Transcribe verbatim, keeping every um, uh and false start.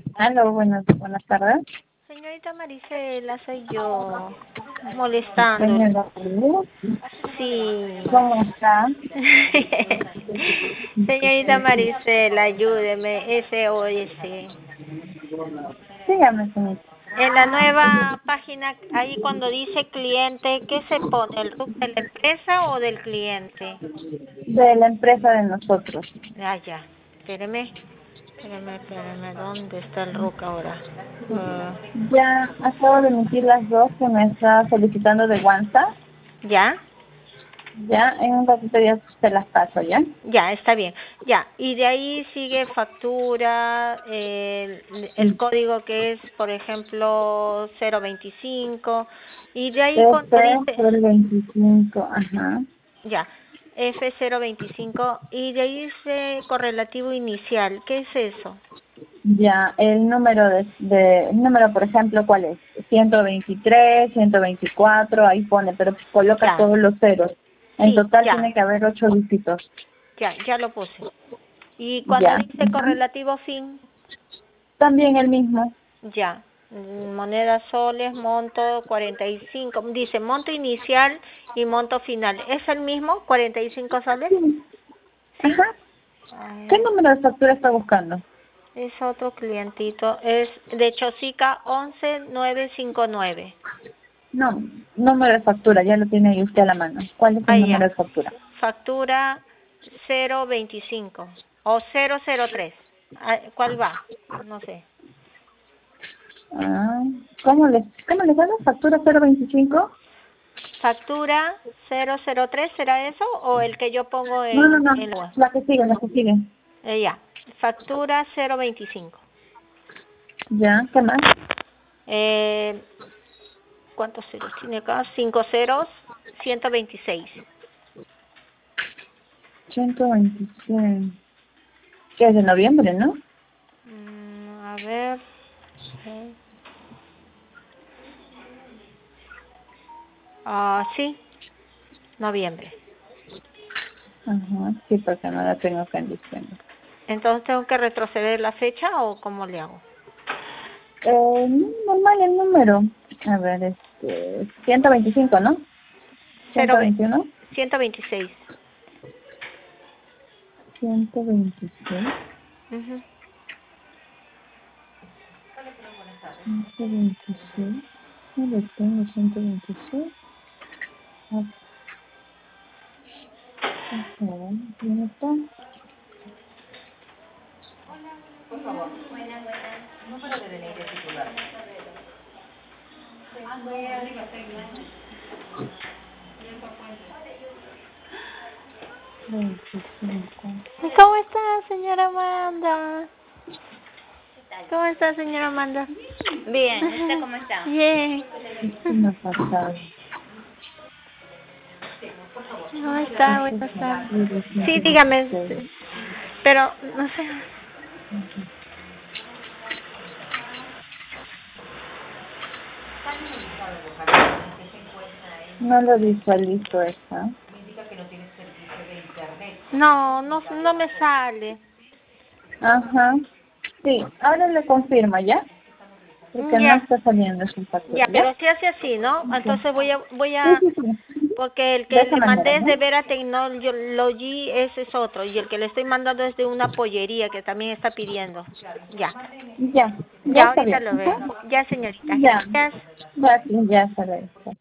Aló, buenas, buenas tardes. Señorita Marisela, soy yo, molestándola. Señora Luz, Sí. ¿cómo está? Señorita Marisela, ayúdeme, S O S. Dígame, señorita. En la nueva página, ahí cuando dice cliente, ¿qué se pone? ¿El R U C de la empresa o del cliente? De la empresa de nosotros. Ah, ya, espéreme, espéreme, espéreme, ¿dónde está el R U C ahora? Ah, Ya acabo de emitir las dos que me está solicitando de WhatsApp. ¿Ya? Ya, en un ratito ya se las paso, ¿ya? Ya, está bien. Ya, y de ahí sigue factura, el, el código que es, por ejemplo, cero veinticinco, y de ahí cuando Este dice, fue el veinticinco, ajá. ya, F cero veinticinco, y de ahí dice correlativo inicial. ¿Qué es eso? Ya, el número de, de, el número, por ejemplo, ¿cuál es? ciento veintitrés, ciento veinticuatro, ahí pone, pero coloca Ya, todos los ceros. En sí, total ya, tiene que haber ocho dígitos. ya, ya lo puse. Y cuando Ya. dice Ujú. correlativo fin, También el mismo. ya, mm, moneda soles, monto cuarenta y cinco, dice monto inicial y monto final. ¿Es el mismo, cuarenta y cinco soles? Sí. ¿Sí? Ajá. A ¿Qué ver, número de factura está buscando? es otro clientito, es de Chosica once nueve cinco nueve. No, número de factura, ya lo tiene ahí usted a la mano. ¿Cuál es Ah, el ya, número de factura? factura cero veinticinco o cero cero tres. Ah, ¿cuál va? No sé. Ah, ¿cómo le, cómo le sale? ¿Factura cero veinticinco? Factura cero cero tres, ¿será eso? ¿O el que yo pongo No, no, en, no, en la web? la que sigue, la que sigue. Eh, ya, factura cero veinticinco. Ya, ¿qué más? Eh, ¿Cuántos ceros tiene acá? Cinco ceros, ciento veintiséis. ciento veintiséis. Que es de noviembre, ¿no? Mm, a ver. eh. Ah, sí, noviembre. Ajá, sí, porque no la tengo acá en diciembre. Entonces, ¿tengo que retroceder la fecha o cómo le hago? Eh, no, normal el número. A ver, este, ciento veinticinco, ¿no? Cero, ciento veintiuno. ciento veintiséis. ciento veintiséis. Uh-huh. ciento veintiséis. No lo tengo, ciento veintiséis. Ah, ajá, ¿dónde está? veinticinco. ¿Cómo está, señora Amanda? ¿Cómo está, señora Amanda? Bien, ¿usted cómo está? Bien. Esto me ha pasado. ¿Cómo está? Esto Buenas es tardes. de Sí, ciento dígame. veintiséis. Pero, no sé. No lo visualizo esta. No, no, no me sale. Ajá. Sí, ahora le confirmo, ¿ya? Porque no Ya, está saliendo su ya, factura, ¿ya? pero si hace así, ¿no? Ya. Entonces voy a, voy Sí, a, sí, sí. porque el De que esa le manera, mandé es ¿no? de Vera Technology, ese es otro, y el que le estoy mandando es de una pollería que también está pidiendo. Ya, Ya, ya ya está ahorita bien. lo veo. Ajá. Ya, señorita, Ya, gracias. ya, sí, ya está bien.